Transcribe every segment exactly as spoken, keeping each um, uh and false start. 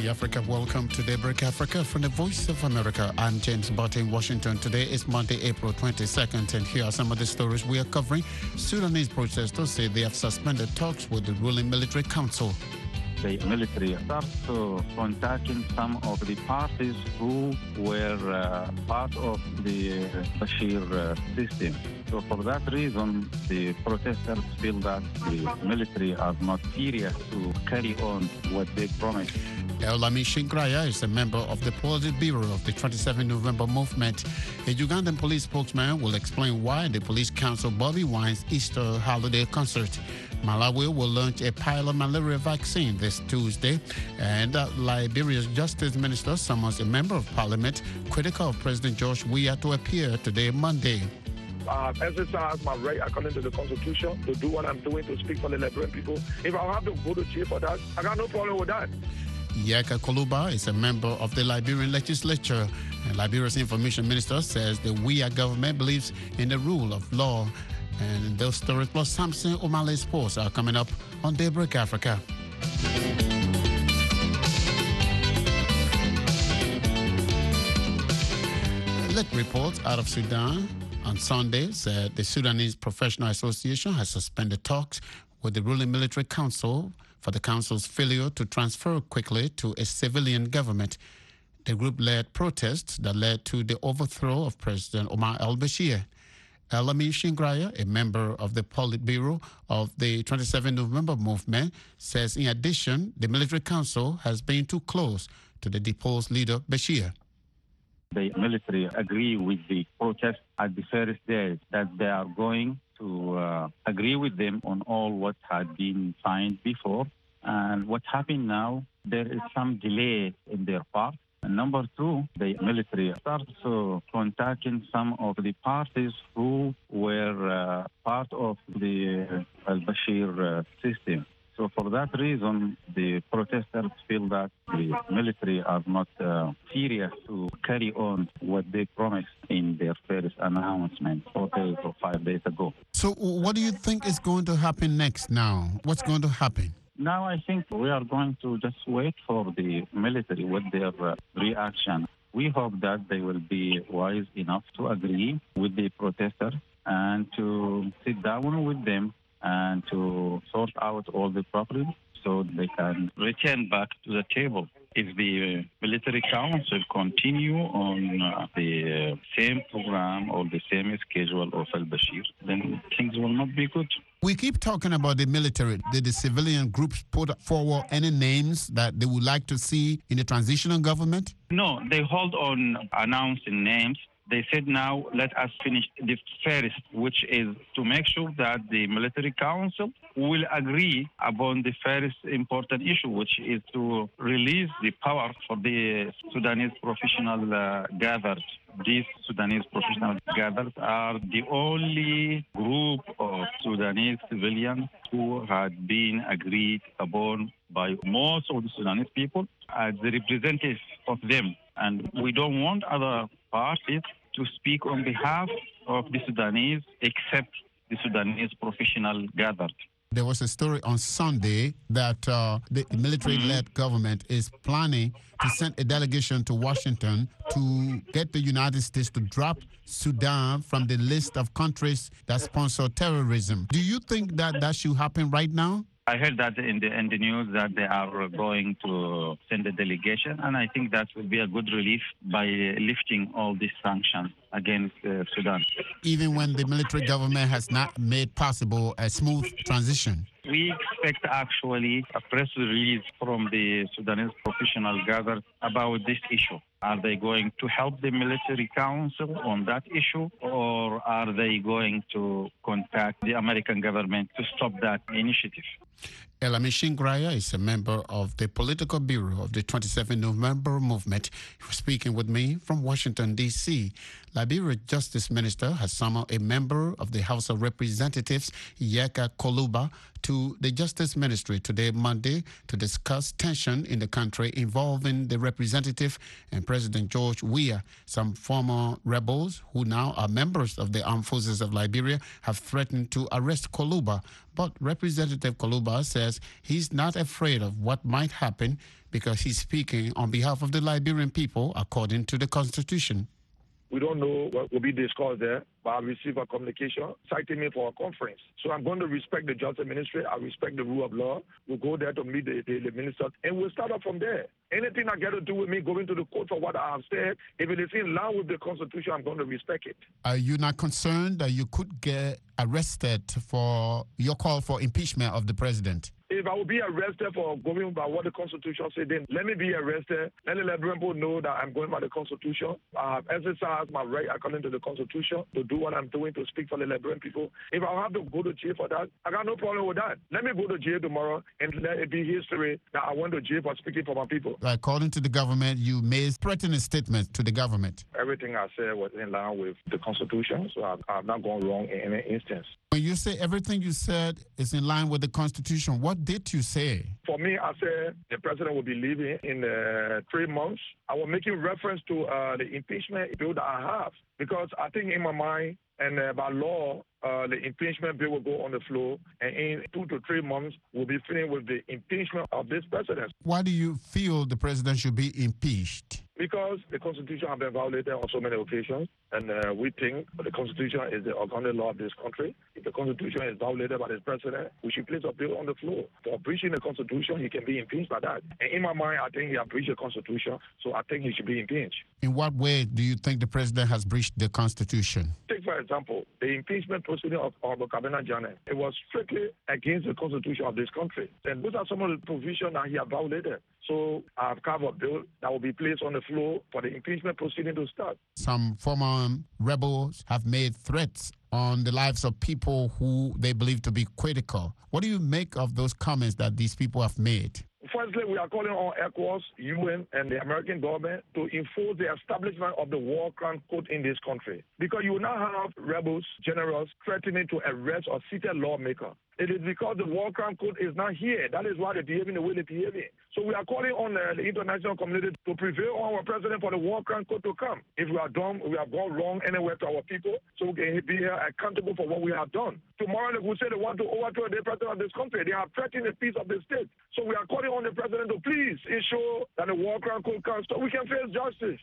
Africa. Welcome to Daybreak Africa from the Voice of America. I'm James Barton in Washington. Today is Monday, April twenty-second, and here are some of the stories we are covering. Sudanese protesters say they have suspended talks with the ruling military council. The military started contacting some of the parties who were uh, part of the Bashir uh, system. So for that reason, the protesters feel that the military are not serious to carry on what they promised. Elami Shingraya is a member of the Politburo of the twenty-seventh of November movement. A Ugandan police spokesman will explain why the police canceled Bobby Wine's Easter holiday concert. Malawi will launch a pilot malaria vaccine this Tuesday, and uh, Liberia's justice minister summons a member of parliament critical of President George Weah to appear today, Monday. Uh, exercise my right according to the Constitution to do what I'm doing, to speak for the Liberian people. If I have to go to jail for that, I got no problem with that. Yeka Koluba is a member of the Liberian legislature. And Liberia's information minister says the Weah government believes in the rule of law. And those stories plus Samson Omale Sports are coming up on Daybreak Africa. Let reports out of Sudan on Sunday said the Sudanese Professional Association has suspended talks with the ruling military council for the council's failure to transfer quickly to a civilian government. The group led protests that led to the overthrow of President Omar al-Bashir. Elami Shingraya, a member of the Politburo of the twenty-seventh of November movement, says in addition, the military council has been too close to the deposed leader Bashir. The military agree with the protest at the first day that they are going to uh, agree with them on all what had been signed before. And what happened now, there is some delay in their part. And number two, the military started uh, contacting some of the parties who were uh, part of the uh, al-Bashir uh, system. So for that reason, the protesters feel that the military are not uh, serious to carry on what they promised in their first announcement four days or five days ago. So what do you think is going to happen next now? What's going to happen? Now I think we are going to just wait for the military with their uh, reaction. We hope that they will be wise enough to agree with the protesters and to sit down with them and to sort out all the problems so they can return back to the table. If the military council continue on uh, the uh, same program or the same schedule of al-Bashir, then things will not be good. We keep talking about the military. Did the civilian groups put forward any names that they would like to see in the transitional government? No, they hold on announcing names. They said now, let us finish the first, which is to make sure that the military council will agree upon the first important issue, which is to release the power for the Sudanese professional uh, gathers. These Sudanese professional gathers are the only group of Sudanese civilians who had been agreed upon by most of the Sudanese people as the representatives of them. And we don't want other parties to speak on behalf of the Sudanese except the Sudanese professional gathered. There was a story on Sunday that uh, the military-led mm-hmm. government is planning to send a delegation to Washington to get the United States to drop Sudan from the list of countries that sponsor terrorism. Do you think that that should happen right now? I heard that in the, in the news that they are going to send a delegation, and I think that will be a good relief by lifting all these sanctions against uh, Sudan. Even when the military government has not made possible a smooth transition? We expect actually a press release from the Sudanese professional gathered about this issue. Are they going to help the military council on that issue, or are they going to contact the American government to stop that initiative? Elami Shingraya is a member of the Political Bureau of the twenty-seventh of November movement. He was speaking with me from Washington, D C Liberia Justice Minister has summoned a member of the House of Representatives, Yeka Koluba, to the Justice Ministry today, Monday, to discuss tension in the country involving the representative and President George Weah. Some former rebels who now are members of the Armed Forces of Liberia have threatened to arrest Koluba. But Representative Koluba says he's not afraid of what might happen because he's speaking on behalf of the Liberian people according to the Constitution. We don't know what will be discussed there, but I received a communication citing me for a conference. So I'm going to respect the Justice Ministry. I respect the rule of law. We'll go there to meet the, the, the minister, and we'll start up from there. Anything that got to do with me going to the court for what I have said, if it is in line with the Constitution, I'm going to respect it. Are you not concerned that you could get arrested for your call for impeachment of the president? If I will be arrested for going by what the Constitution said, then let me be arrested. Let the Liberian people know that I'm going by the Constitution. I have exercised my right according to the Constitution to do what I'm doing, to speak for the Liberian people. If I have to go to jail for that, I got no problem with that. Let me go to jail tomorrow and let it be history that I went to jail for speaking for my people. According to the government, you made threatening statements to the government. Everything I said was in line with the Constitution, so I've, I've not gone wrong in any instance. When you say everything you said is in line with the Constitution, what did you say? For me, I said the president will be leaving in uh, three months. I was making reference to uh, the impeachment bill that I have, because I think in my mind and uh, by law, uh, the impeachment bill will go on the floor, and in two to three months, we'll be finished with the impeachment of this president. Why do you feel the president should be impeached? Because the Constitution has been violated on so many occasions, and uh, we think the Constitution is the organic law of this country. If the Constitution is violated by this president, we should place a bill on the floor. For breaching the Constitution, he can be impeached by that. And in my mind, I think he has breached the Constitution, so I think he should be impeached. In what way do you think the president has breached the Constitution? Take, for example, the impeachment proceeding of Honorable Kabena Janneh. It was strictly against the Constitution of this country. And those are some of the provisions that he has violated. So I've carved a bill that will be placed on the floor for the impeachment proceeding to start. Some former rebels have made threats on the lives of people who they believe to be critical. What do you make of those comments that these people have made? Firstly, we are calling on ECOWAS, U N, and the American government to enforce the establishment of the war crime code in this country. Because you now have rebels, generals, threatening to arrest or sit a lawmaker. It is because the war crime code is not here. That is why they're behaving the way they're behaving. So we are calling on uh, the international community to prevail on our president for the war crime code to come. If we are done, we have gone wrong anywhere to our people, so we can be here accountable for what we have done. Tomorrow, they will say they want to overthrow the president of this country. They have threatened the peace of the state. So we are calling on the president to please ensure that the war crime code comes so we can face justice.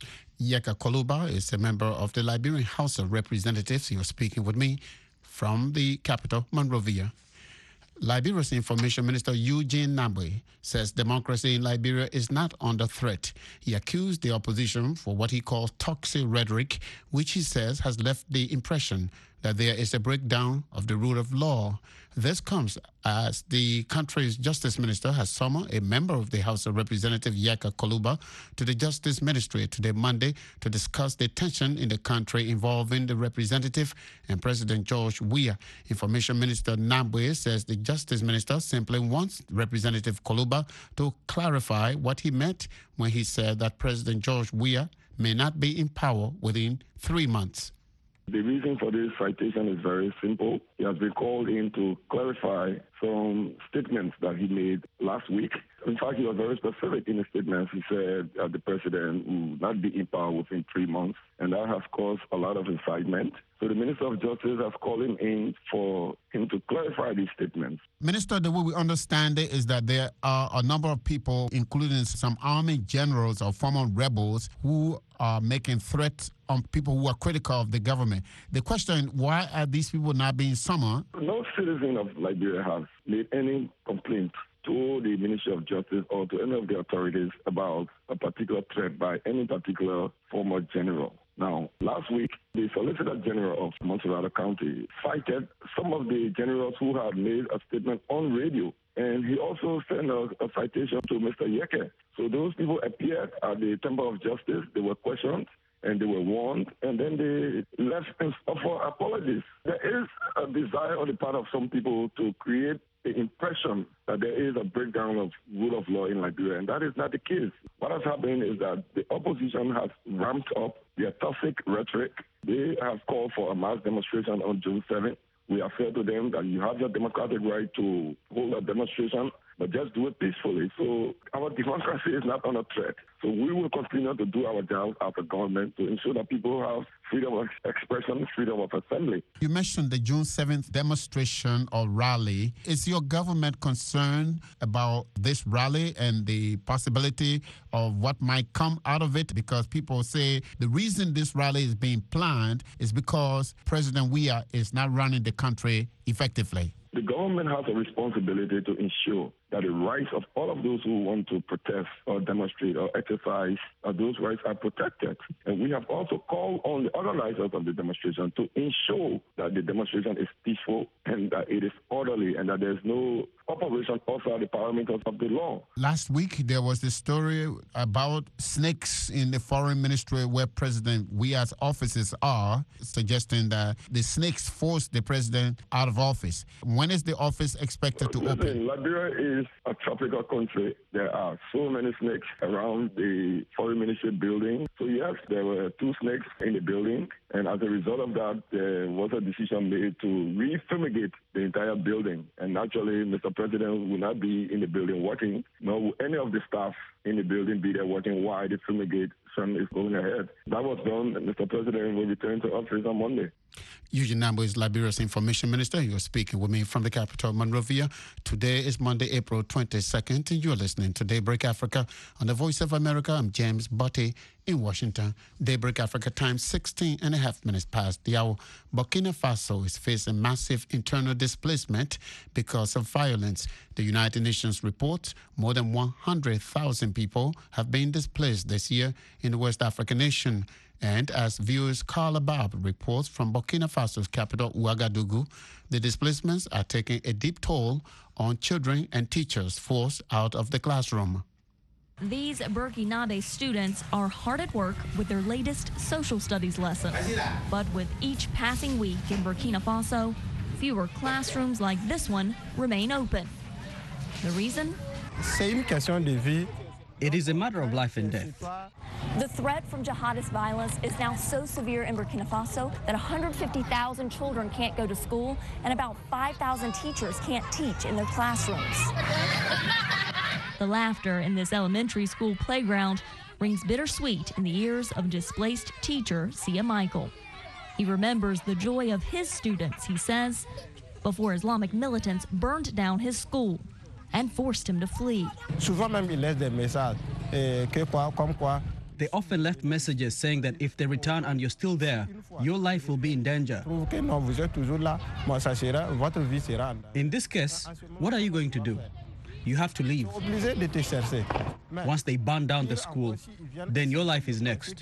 Yeka Koluba is a member of the Liberian House of Representatives. He was speaking with me from the capital, Monrovia. Liberia's Information Minister Eugene Nabwe says democracy in Liberia is not under threat. He accused the opposition for what he calls toxic rhetoric, which he says has left the impression that there is a breakdown of the rule of law. This comes as the country's Justice Minister has summoned a member of the House of Representatives, Yeka Koluba, to the Justice Ministry today, Monday, to discuss the tension in the country involving the representative and President George Weah. Information Minister Nabwe says the Justice Minister simply wants Representative Koluba to clarify what he meant when he said that President George Weah may not be in power within three months. The reason for this citation is very simple. He has been called in to clarify some statements that he made last week. In fact, he was very specific in his statements. He said that the president will not be in power within three months, and that has caused a lot of excitement. So the Minister of Justice has called him in for him to clarify these statements. Minister, the way we understand it is that there are a number of people, including some army generals or former rebels, who are making threats on people who are critical of the government. The question, why are these people not being summoned? No citizen of Liberia has made any complaint to the Ministry of Justice or to any of the authorities about a particular threat by any particular former general. Now, last week, the Solicitor General of Montserrat County cited some of the generals who had made a statement on radio, and he also sent a, a citation to Mister Yeke. So those people appeared at the Temple of Justice, they were questioned, and they were warned, and then they left for apologies. There is a desire on the part of some people to create the impression that there is a breakdown of rule of law in Liberia, and that is not the case. What has happened is that the opposition has ramped up their toxic rhetoric. They have called for a mass demonstration on June seventh. We have said to them that you have your democratic right to hold a demonstration but just do it peacefully. So our democracy is not under threat. So we will continue to do our job as a government to ensure that people have freedom of expression, freedom of assembly. You mentioned the June seventh demonstration or rally. Is your government concerned about this rally and the possibility of what might come out of it? Because people say the reason this rally is being planned is because President Weah is not running the country effectively. The government has a responsibility to ensure that the rights of all of those who want to protest or demonstrate or exercise, uh, those rights are protected. And we have also called on the organizers of the demonstration to ensure that the demonstration is peaceful and that it is orderly and that there's no operation outside the parameters of the law. Last week, there was this story about snakes in the foreign ministry where President Weah's offices are, suggesting that the snakes forced the president out of office. When is the office expected to Listen, open? Liberia is a tropical country. There are so many snakes around the foreign ministry building. So yes, there were two snakes in the building. And as a result of that, there was a decision made to re-fumigate the entire building. And naturally, Mister President will not be in the building working, nor will any of the staff in the building be there working while the fumigation is going ahead. That was done, and Mister President will return to office on Monday. Eugene Nambo is Liberia's information minister. You're speaking with me from the capital, Monrovia. Today is Monday, April twenty-second, and you're listening to Daybreak Africa on the Voice of America. I'm James Butty in Washington. Daybreak Africa time, sixteen and a half minutes past the hour. Burkina Faso is facing massive internal displacement because of violence. The United Nations reports more than one hundred thousand people have been displaced this year in the West African nation. And as viewers Carla Bab reports from Burkina Faso's capital, Ouagadougou, the displacements are taking a deep toll on children and teachers forced out of the classroom. These Burkinabé students are hard at work with their latest social studies lesson. But with each passing week in Burkina Faso, fewer classrooms like this one remain open. The reason? It is a matter of life and death. The threat from jihadist violence is now so severe in Burkina Faso that one hundred fifty thousand children can't go to school and about five thousand teachers can't teach in their classrooms. The laughter in this elementary school playground rings bittersweet in the ears of displaced teacher Sia Michael. He remembers the joy of his students, he says, before Islamic militants burned down his school and forced him to flee. They often left messages saying that if they return and you're still there, your life will be in danger. In this case, what are you going to do? You have to leave. Once they burn down the school, then your life is next.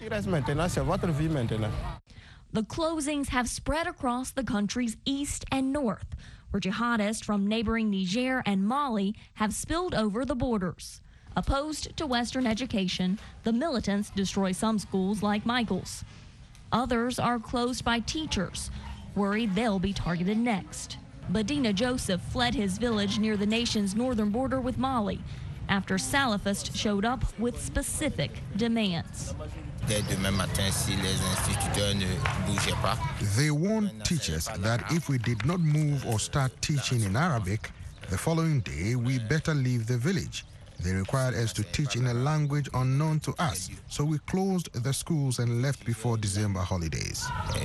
The closings have spread across the country's east and north, where jihadists from neighboring Niger and Mali have spilled over the borders. Opposed to Western education, the militants destroy some schools like Michael's. Others are closed by teachers, worried they'll be targeted next. Badina Joseph fled his village near the nation's northern border with Mali after Salafists showed up with specific demands. They warned teachers that if we did not move or start teaching in Arabic, the following day we better leave the village. They required us to teach in a language unknown to us, so we closed the schools and left before December holidays.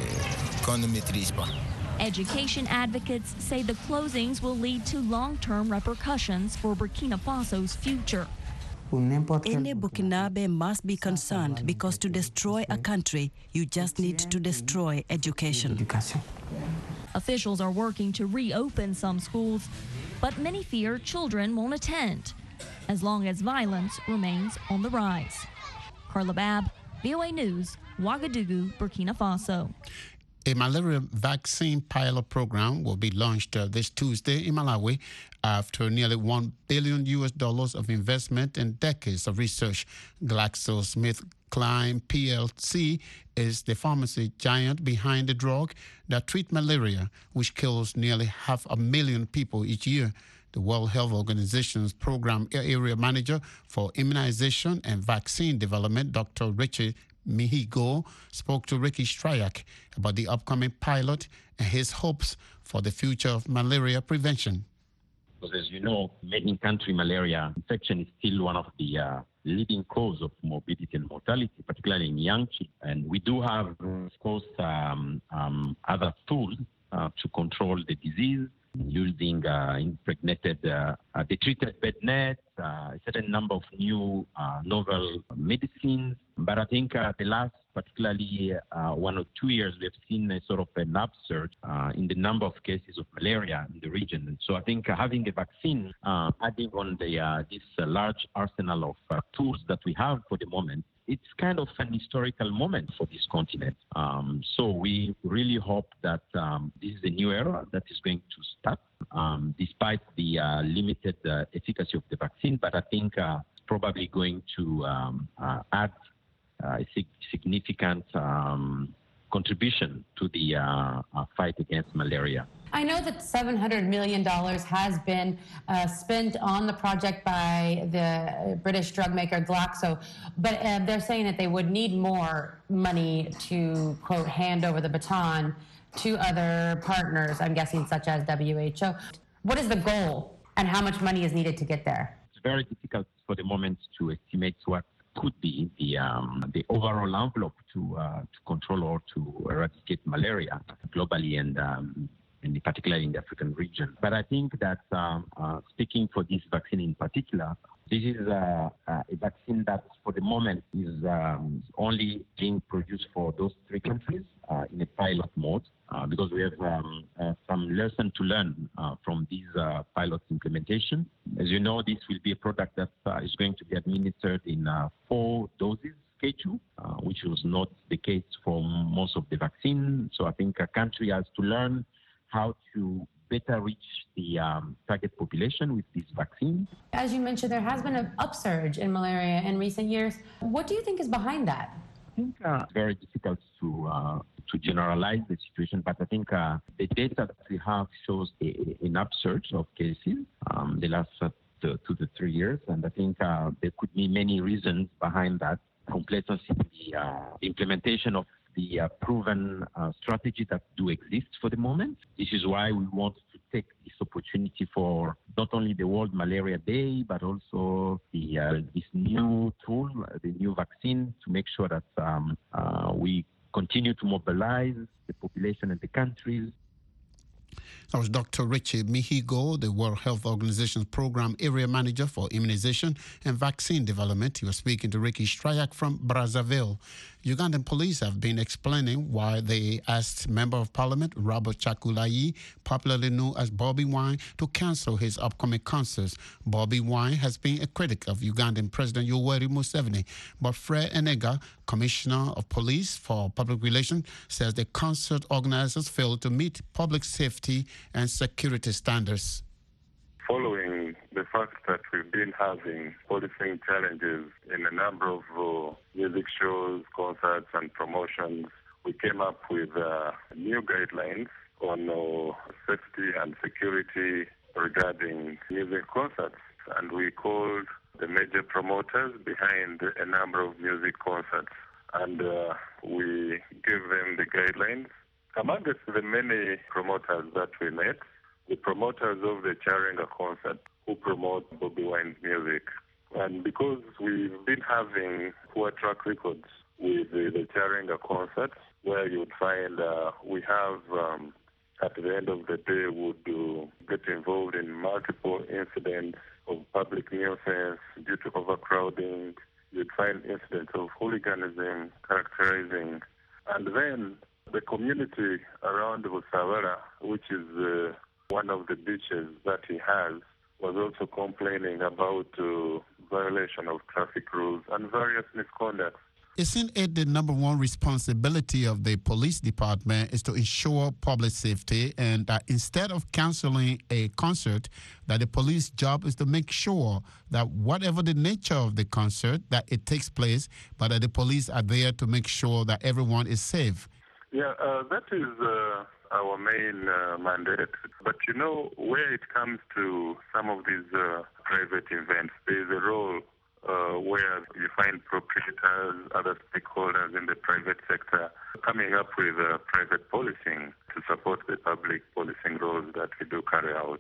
Education advocates say the closings will lead to long-term repercussions for Burkina Faso's future. Any Burkinabe must be concerned because to destroy a country, you just need to destroy education. Officials are working to reopen some schools, but many fear children won't attend as long as violence remains on the rise. Carla Bab, V O A News, Ouagadougou, Burkina Faso. A malaria vaccine pilot program will be launched uh, this Tuesday in Malawi after nearly one billion U S dollars of investment and decades of research. GlaxoSmithKline P L C is the pharmacy giant behind the drug that treats malaria, which kills nearly half a million people each year. The World Health Organization's program area manager for immunization and vaccine development, Doctor Richard Mihigo, spoke to Ricky Stryak about the upcoming pilot and his hopes for the future of malaria prevention. because, as you know, in-country malaria infection is still one of the uh, leading cause of morbidity and mortality, particularly in young children. And we do have, of course, um, um, other tools uh, to control the disease, using uh, impregnated, uh, uh, the treated bed nets, uh, a certain number of new uh, novel medicines. But I think uh, the last, particularly uh, one or two years, we have seen a sort of an upsurge uh, in the number of cases of malaria in the region. And so I think uh, having a vaccine, uh, adding on the uh, this uh, large arsenal of uh, tools that we have for the moment, it's kind of an historical moment for this continent. Um, so we really hope that um, this is a new era that is going to start, um, despite the uh, limited uh, efficacy of the vaccine. But I think uh, it's probably going to um, uh, add uh, a sig- significant um, contribution to the uh, uh, fight against malaria. I know that seven hundred million dollars has been uh, spent on the project by the British drug maker Glaxo, but uh, they're saying that they would need more money to, quote, hand over the baton to other partners, I'm guessing, such as W H O. What is the goal, and how much money is needed to get there? It's very difficult for the moment to estimate what could be the um, the overall envelope to uh, to control or to eradicate malaria globally and um, and particularly in the African region. But I think that um, uh, speaking for this vaccine in particular, this is uh, uh, a vaccine that for the moment is um, only being produced for those three countries uh, in a pilot mode uh, because we have um, uh, some lesson to learn uh, from these uh, pilot implementation. As you know, this will be a product that uh, is going to be administered in uh, four doses schedule, uh, which was not the case for most of the vaccine. So I think a country has to learn how to better reach the um, target population with this vaccine. As you mentioned, there has been an upsurge in malaria in recent years. What do you think is behind that? I think uh, it's very difficult to uh, to generalize the situation, but I think uh, the data that we have shows a, a, an upsurge of cases um, the last uh, two to three years, and I think uh, there could be many reasons behind that. Complacency in the uh, implementation of the uh, proven uh, strategy that do exist for the moment. This is why we want to take this opportunity for not only the World Malaria Day, but also the uh, this new tool, the new vaccine, to make sure that um, uh, we continue to mobilize the population and the countries. That was Doctor Richie Mihigo, the World Health Organization's Program Area Manager for Immunization and Vaccine Development. He was speaking to Ricky Strayak from Brazzaville. Ugandan police have been explaining why they asked Member of Parliament Robert Chagulanyi, popularly known as Bobby Wine, to cancel his upcoming concerts. Bobby Wine has been a critic of Ugandan President Yoweri Museveni, but Fred Enega, Commissioner of Police for Public Relations, says the concert organizers failed to meet public safety and security standards. Following the fact that we've been having policing challenges in a number of uh, music shows, concerts, and promotions, we came up with uh, new guidelines on uh, safety and security regarding music concerts. And we called the major promoters behind a number of music concerts. And uh, we gave them the guidelines. Amongst the many promoters that we met, the promoters of the Charenga concert who promote Bobby Wine's music. And because we've been having poor track records with the, the Charenga concerts, where you'd find uh, we have, um, at the end of the day, would uh, get involved in multiple incidents of public nuisance due to overcrowding. You'd find incidents of hooliganism characterizing. And then the community around Busawara, which is uh, one of the beaches that he has, was also complaining about uh, violation of traffic rules and various misconducts. Isn't it the number one responsibility of the police department is to ensure public safety, and that instead of canceling a concert, that the police job is to make sure that whatever the nature of the concert, that it takes place, but that the police are there to make sure that everyone is safe? Yeah, uh, that is uh, our main uh, mandate. But, you know, where it comes to some of these uh, private events, there is a role uh, where you find proprietors, other stakeholders in the private sector coming up with uh, private policing to support the public policing roles that we do carry out.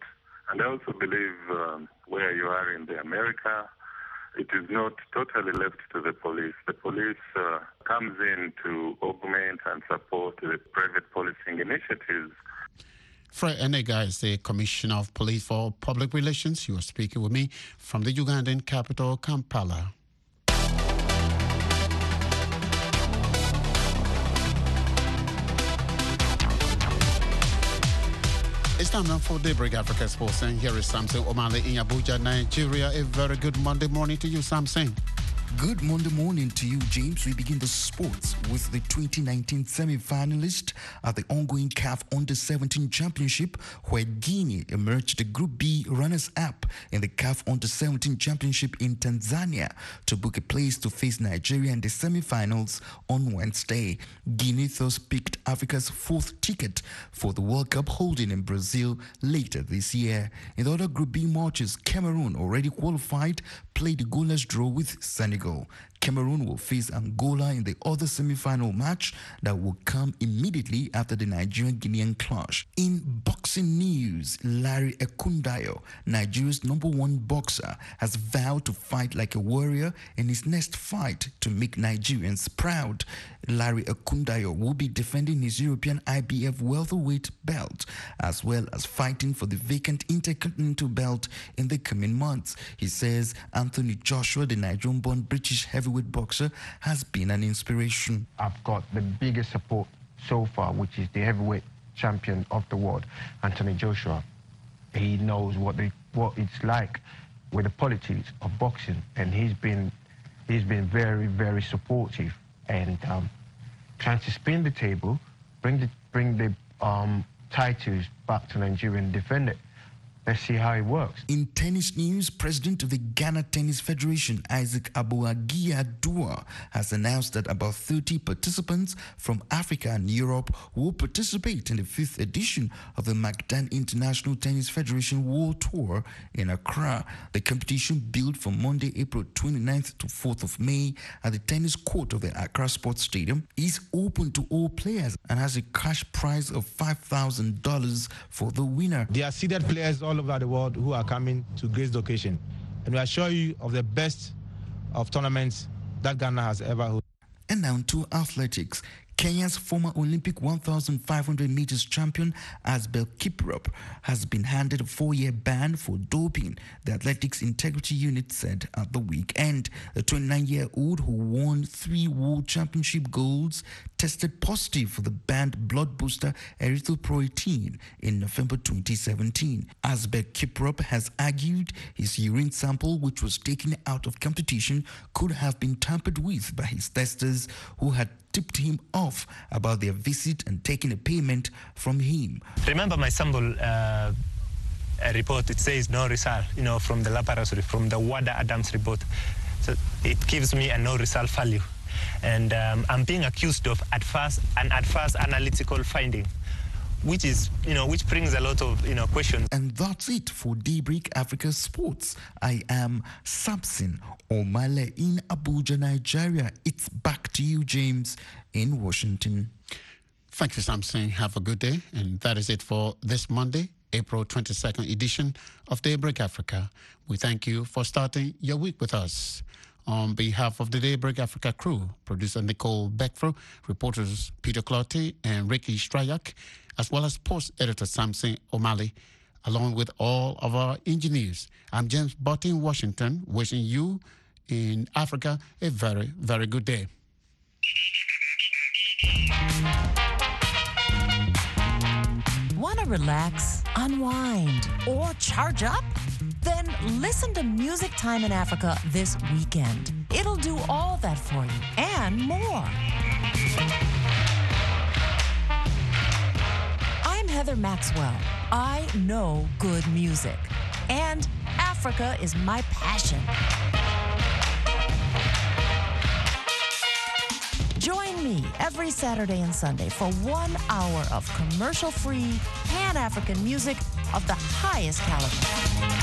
And I also believe um, where you are in the America, it is not totally left to the police. The police uh, comes in to augment and support the private policing initiatives. Fred Enega is the Commissioner of Police for Public Relations. You are speaking with me from the Ugandan capital, Kampala. It's time now for Daybreak Africa Sports, and here is Samson Omale in Abuja, Nigeria. A very good Monday morning to you, Samson. Good Monday morning to you, James. We begin the sports with the twenty nineteen semi-finalist at the ongoing C A F Under seventeen Championship, where Guinea emerged the Group B runners-up in the C A F Under seventeen Championship in Tanzania to book a place to face Nigeria in the semi-finals on Wednesday. Guinea thus picked Africa's fourth ticket for the World Cup holding in Brazil later this year. In the other Group B matches, Cameroon, already qualified, played a goalless draw with Senegal. Cameroon will face Angola in the other semi-final match that will come immediately after the Nigerian-Guinean clash. In boxing news, Larry Ekundayo, Nigeria's number one boxer, has vowed to fight like a warrior in his next fight to make Nigerians proud. Larry Ekundayo will be defending his European I B F welterweight belt, as well as fighting for the vacant Intercontinental belt in the coming months. He says Anthony Joshua, the Nigerian-born British heavyweight boxer, has been an inspiration. I've got the biggest support so far, which is the heavyweight champion of the world, Anthony Joshua. He knows what the what it's like with the politics of boxing, and he's been he's been very, very supportive and um, trying to spin the table, bring the bring the um, titles back to Nigeria and defend it. Let's see how it works. In tennis news, President of the Ghana Tennis Federation, Isaac Abuagia-Dua, has announced that about thirty participants from Africa and Europe will participate in the fifth edition of the Macdan International Tennis Federation World Tour in Accra. The competition, billed from Monday, April twenty-ninth to fourth of May at the tennis court of the Accra Sports Stadium, is open to all players and has a cash prize of five thousand dollars for the winner. There are seeded players all over the world who are coming to grace the occasion, and we assure you of the best of tournaments that Ghana has ever hosted. And now to athletics. Kenya's former Olympic one thousand five hundred meters champion Asbel Kiprop has been handed a four-year ban for doping, the Athletics Integrity Unit said at the weekend. The twenty-nine-year-old, who won three World Championship golds, tested positive for the banned blood booster erythropoietin in November twenty seventeen. Asbel Kiprop has argued his urine sample, which was taken out of competition, could have been tampered with by his testers, who had tipped him off about their visit and taking a payment from him. Remember my sample uh, report, it says no result, you know, from the laboratory, from the Wada Adams report. So it gives me a no result value. And um, I'm being accused of adverse, an adverse analytical finding, which is, you know, which brings a lot of, you know, questions. And that's it for Daybreak Africa Sports. I am Samson Omale in Abuja, Nigeria. It's back to you, James, in Washington. Thank you, Samson. Have a good day. And that is it for this Monday, April twenty-second edition of Daybreak Africa. We thank you for starting your week with us. On behalf of the Daybreak Africa crew, producer Nicole Beckfro, reporters Peter Clottey and Ricky Strayak, as well as sports editor Samson Omale, along with all of our engineers. I'm James Botti in Washington, wishing you in Africa a very, very good day. Want to relax, unwind, or charge up? Then listen to Music Time in Africa this weekend. It'll do all that for you and more. I'm Heather Maxwell. I know good music, and Africa is my passion. Join me every Saturday and Sunday for one hour of commercial-free, Pan-African music of the highest caliber.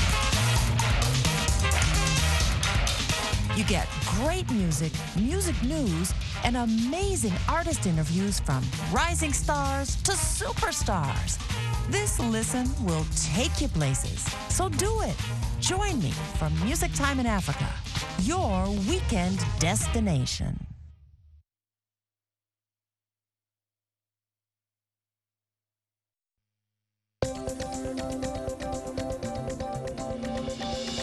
You get great music, music news, and amazing artist interviews from rising stars to superstars. This listen will take you places. So do it. Join me for Music Time in Africa, your weekend destination.